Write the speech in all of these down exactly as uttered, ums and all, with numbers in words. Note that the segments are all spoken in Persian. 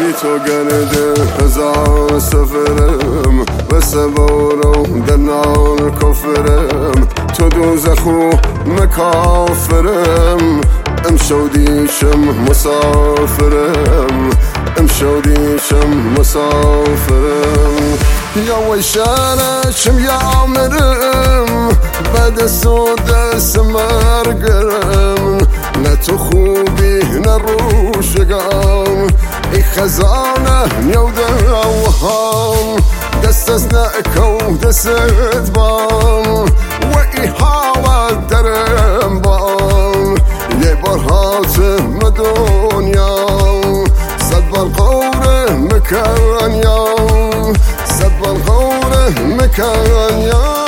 بی تو گرده هزار سفرم و سوارو دنال کفرم تو دوزخو مکافرم امشو دیشم مسافرم امشو دیشم مسافرم یا ویشانشم یا مرم بعد سود سمرگرم نه تو خوبی نه روشگام ای خزانه نیوده اوهام دست از نکو دست بام و ای حالا درم بام یه بار حاتم دنیا صد بار قوره مکن یا صد بار قوره مکن یا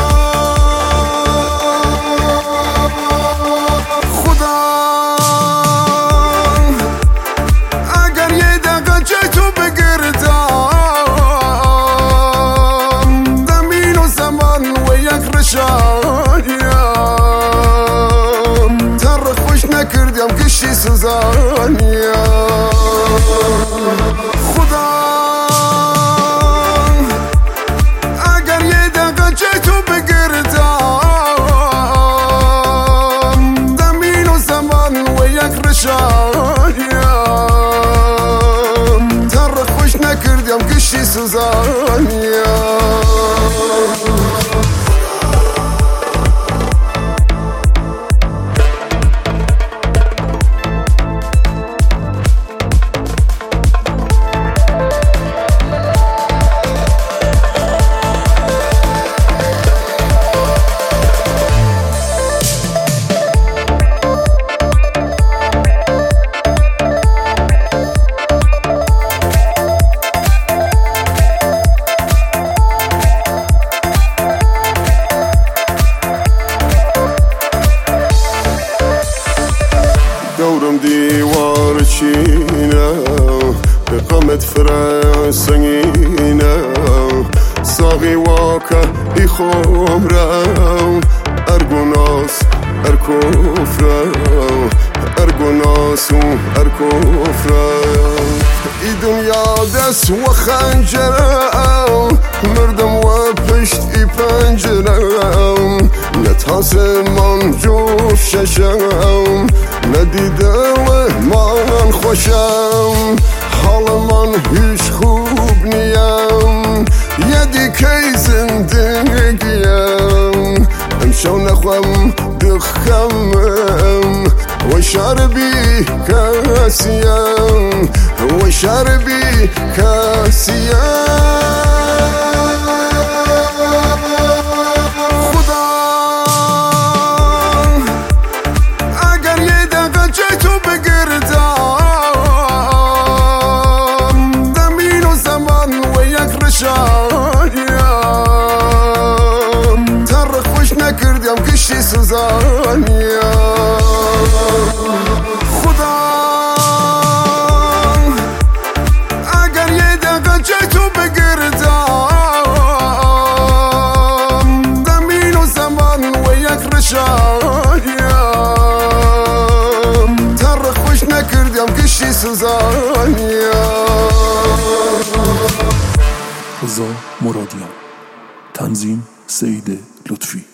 تر خوش نکردیم کشی سوزانیا خدا اگر یه دقیقه چه تو بگردم زمین و زمان و یک رشایا تر خوش نکردیم کشی سوزانیا دورم دیوار چینه به قامت فرسنگینه ساقی واکه ای خمره ارگوناس ارکفره ارگوناس و ارکفره ای دنیا دست و خنجره مردم و پشت ای پنجره نتاس من جوششم ندیده و من خوشم حال من هیچ خوب نیم یه دیگه زندگیم امشو نخوام دخمم و شربی کسیم و شربی کسیم تر خوش نکردیم کشی سوزانیا خدا اگر یه دقیقه چه تو بگردم زمین و زمان و یک رشایا تر خوش نکردیم کشی سوزانیا رضا مرادیان، تنظیم سید لطفی.